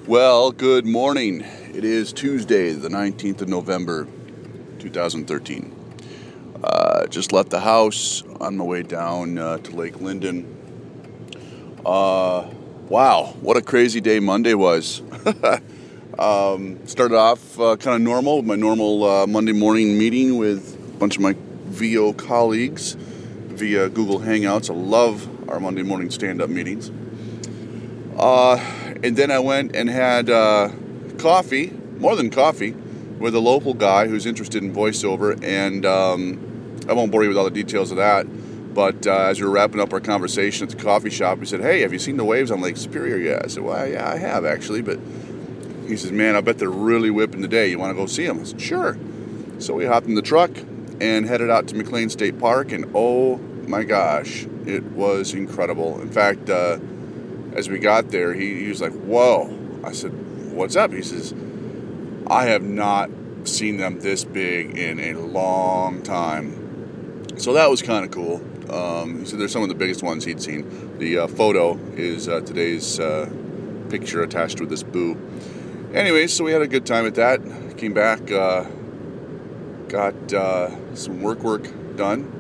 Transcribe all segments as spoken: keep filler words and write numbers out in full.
Well, good morning. It is Tuesday, the nineteenth of November, two thousand thirteen. Uh, just left the house on my way down uh, to Lake Linden. Uh, wow, what a crazy day Monday was. um, started off uh, kind of normal, with my normal uh, Monday morning meeting with a bunch of my V O colleagues via Google Hangouts. I love our Monday morning stand-up meetings. Uh, and then I went and had uh, coffee, more than coffee, with a local guy who's interested in voiceover. And um, I won't bore you with all the details of that. But uh, as we were wrapping up our conversation at the coffee shop, he said, "Hey, have you seen the waves on Lake Superior yet?" I said, "Well, yeah, I have actually." But he says, "Man, I bet they're really whipping today. You want to go see them?" I said, "Sure." So we hopped in the truck and headed out to McLean State Park. And oh my gosh, it was incredible. In fact, uh, as we got there, he, he was like, "Whoa." I said, "What's up?" He says, "I have not seen them this big in a long time." So that was kind of cool. Um, he said they're some of the biggest ones he'd seen. The uh, photo is uh, today's uh, picture attached with this boo. Anyway, so we had a good time at that. Came back, uh, got uh, some work work done,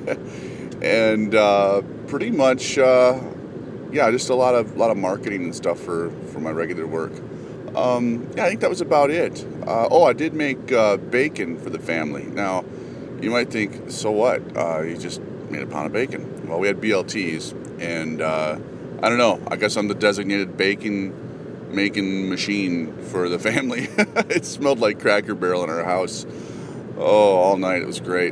and uh, pretty much... Uh, Yeah, just a lot of lot of marketing and stuff for, for my regular work. Um, yeah, I think that was about it. Uh, oh, I did make uh, bacon for the family. Now, you might think, so what? Uh, you just made a pound of bacon. Well, we had B L Ts, and uh, I don't know. I guess I'm the designated bacon making machine for the family. It smelled like Cracker Barrel in our house. Oh, all night. It was great.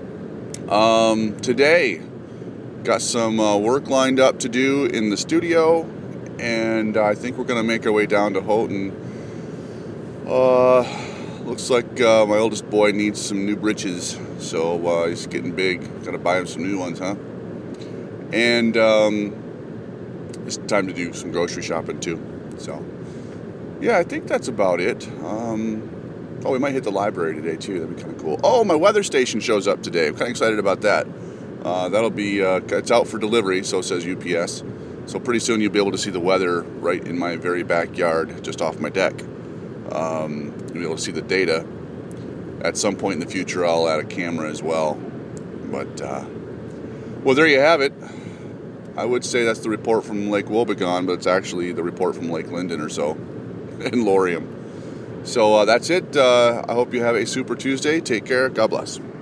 Um, today... Got some uh, work lined up to do in the studio, and I think we're going to make our way down to Houghton. Uh, looks like uh, my oldest boy needs some new britches, so uh, he's getting big. Got to buy him some new ones, huh? And um, it's time to do some grocery shopping too. So, yeah, I think that's about it. Um, oh, we might hit the library today too. That'd be kind of cool. Oh, my weather station shows up today. I'm kind of excited about that. Uh, that'll be, uh, it's out for delivery, so says U P S. So pretty soon you'll be able to see the weather right in my very backyard, just off my deck. Um, you'll be able to see the data. At some point in the future, I'll add a camera as well. But, uh, well, there you have it. I would say that's the report from Lake Wobegon, but it's actually the report from Lake Linden or so, in Laurium. So uh, that's it. Uh, I hope you have a super Tuesday. Take care. God bless.